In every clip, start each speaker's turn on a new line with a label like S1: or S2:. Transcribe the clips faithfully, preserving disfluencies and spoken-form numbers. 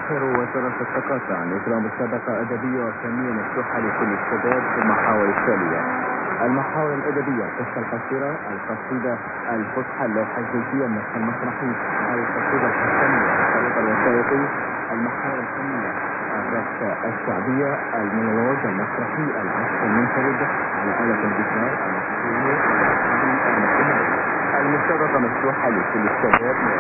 S1: تفتخر وزارة الثقافة عن إجراء مسابقة أدبية وفنية مفتوحة لكل الشباب في المحاور التالية: المحاور الأدبية، القصة القصيرة، القصيدة الفصحى، اللوحة الزيتية، النص المسرحي، القصيدة الحسنية، الخريطة الوثائقي. المحاور الفنية: الرقص الشعبية، المونولوج المسرحي، العزف المنفرد على آلة الجيتار، الموسيقى، المسابقة مفتوحة لكل الشباب من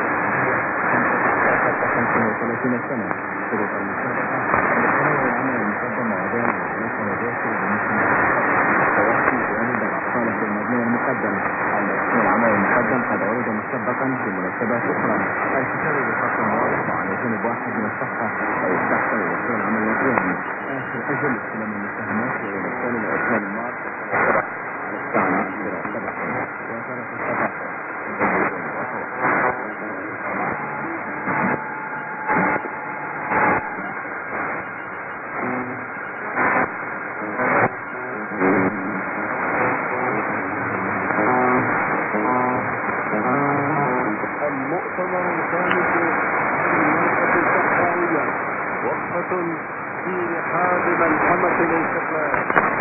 S1: خمسة وثلاثين سنة. شروط المسابقة: المحاور العمل المقدم مواضيع العلاقة مباشر بالمجتمع التوفي جانب الأطفال في المضمون المقدم. المضمون العمل المقدم قد عرض مسبقا في مناسبات أخرى. الكتاب بخط واضح وعلى جانب واحد من الصفحة ويستحسن وصول العمل مجانا. آخر أجل استلام المساهمات وإلى الثاني لعشرين مارس على الساعة العاشرة صباحا. وزارة الثقافة.
S2: المؤتمر الخامس للمنطقة الصحراوية، وقفة في رحاب ملحمة الاستقلال.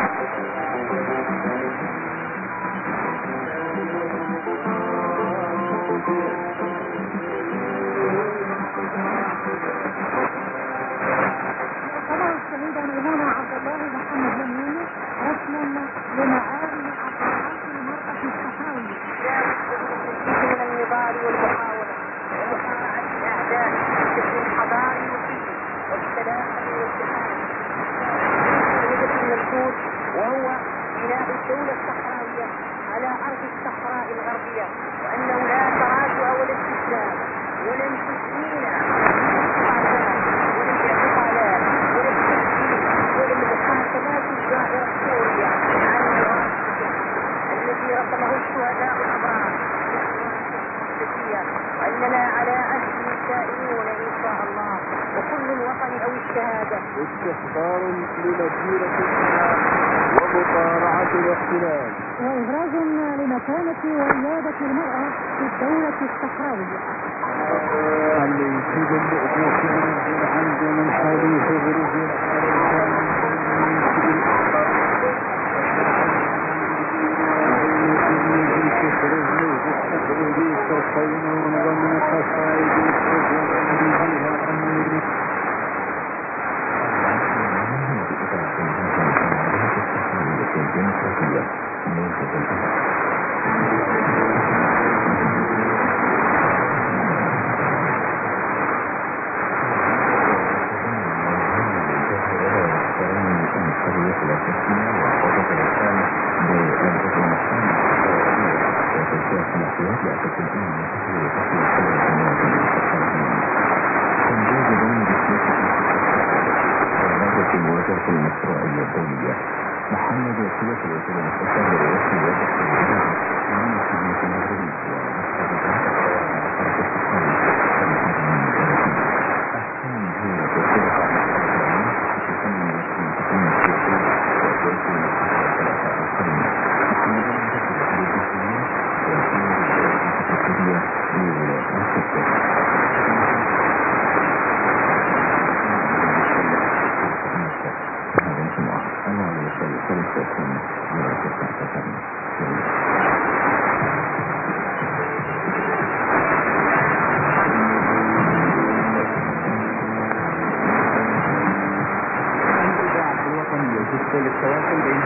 S3: مؤتمر الشهيدة ميمونة عبد الله محمد يمين رسم لمآرب عقارات المرأة الصحراوية من النضال والمحاولة ومصارعة الأعداء بشكل حضاري وفكري والتلاحم والاتحاد هدف المنشود، وهو بناء الدولة الصحراوية على أرض الصحراء الغربية، وأنه لا تراجع ولا استسلام ولا تسليم ولا الاعتقالات ولا التسليم ولا المحاكمات الجائرة السورية عن الوراثة الذي رسمه الشهداء الأبرار، وأننا على عهده سائرون إن شاء الله، وكل الوطن أو الشهادة
S2: استحضار لمسيرة الحياة ومصارعة الاحتلال،
S3: وإبراز لمكانة وريادة المرأة في الدولة الصحراوية.
S2: الانسجام المؤمن عند من حديث غروب القانون ومن قصائد
S1: المشروعية الدولية. محمد وكيلة الوزير المستشار لرئاسة الوزارة للتواصل بين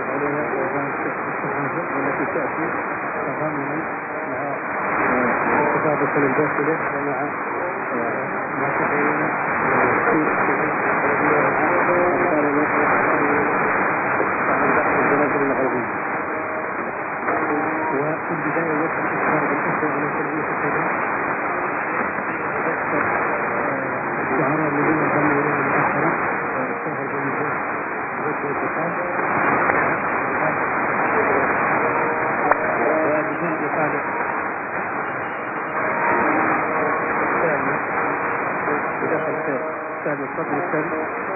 S2: تعرف عليها الصحافة والتي تأتي تضامنا مع التفاضل الداخلي ومع ما تبين في البلاد الغربية. وفي البداية يجب الإخبار بالأخوة على تربية الشباب أكثر الشعراء الذين ضموا إلى الآخرة واشتهر بالنجاح وجه الدفاع وبدون إطالة الثاني بداخل الثاني الصدر الثاني